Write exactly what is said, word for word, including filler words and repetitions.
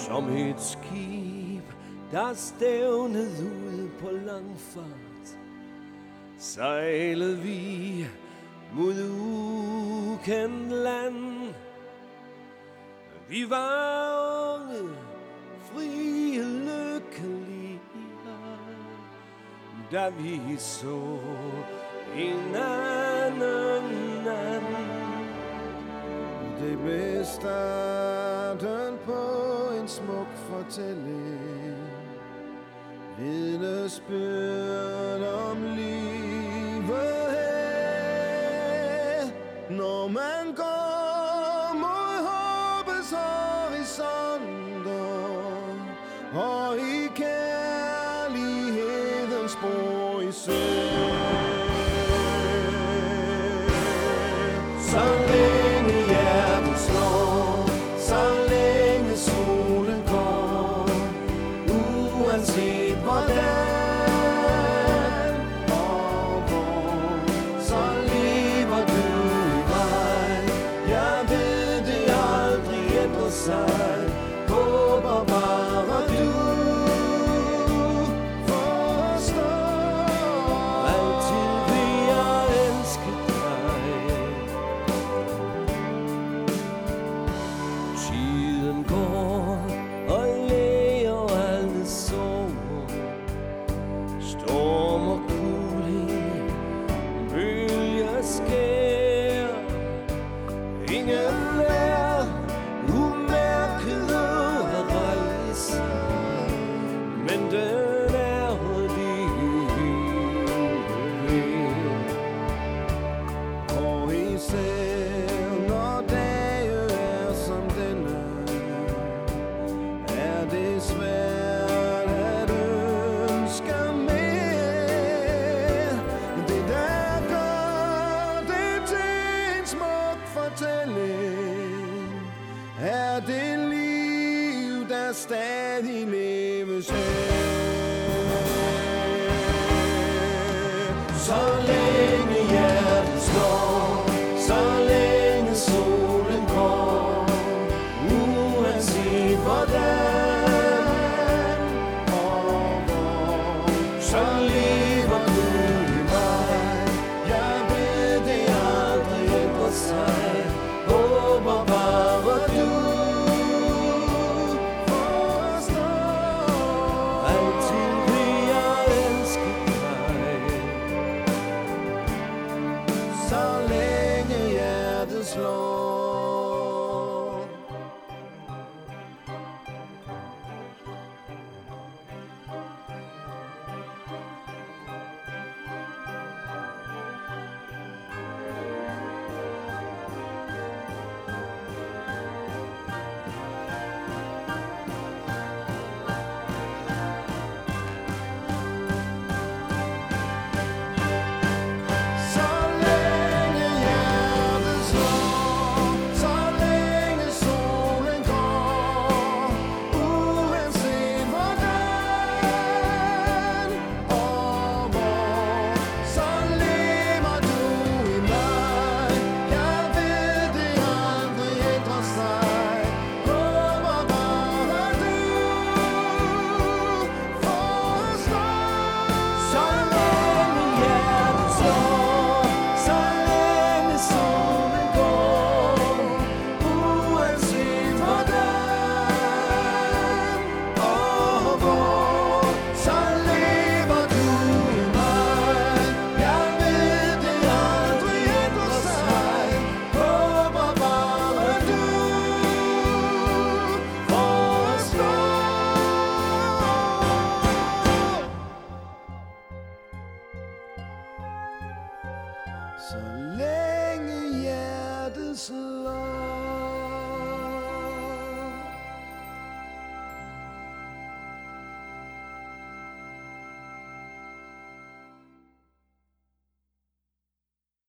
Som et skib, der stævnede ud på langfart, sejlede vi mod ukendt land. Vi var unge, frie, lykkelige, da vi så en anden anden. Det blev starten på en smuk fortælling, vidnesbyrd om livet her. Når man går mod håbets horisonter og i kærlighedens spor i søen, så længe hjertet slår, så længe solen går, uanset hvordan og hvor, så lever du i mig. Jeg ved det aldrig ændrer sig, håber bare du forstår. Altid vil jeg elske dig. Tiden går og læger alle sorger, storm og kuling, bølger skær. Ingen er umærket at rejse, men den er lige. og især når dage er som denne, er det svært at ønske mere. Det der gør det til en smuk fortælling, er det liv, der stadig leves her. Så længe hjertet slår, så længe solen går, uanset hvordan og hvor, så lever du i mig. Jeg ved det aldrig ændrer sig, håber bare du forstår. Altid vil jeg elske dig. Så længe hjertet slår.